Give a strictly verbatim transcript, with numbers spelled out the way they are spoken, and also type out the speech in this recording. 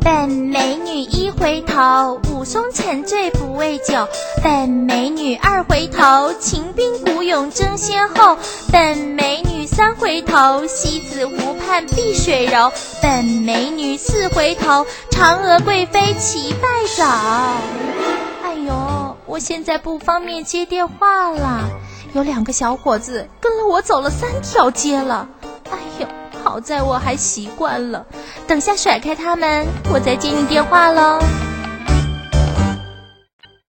本美女一回头，武松沉醉不为酒。本美女二回头，秦兵鼓勇争先后。本美女三回头，西子湖畔碧水柔。本美女四回头，嫦娥贵妃齐拜早。哎呦，我现在不方便接电话了，有两个小伙子跟了我走了三条街了。哎呦，好在我还习惯了，等下甩开他们，我再接你电话喽。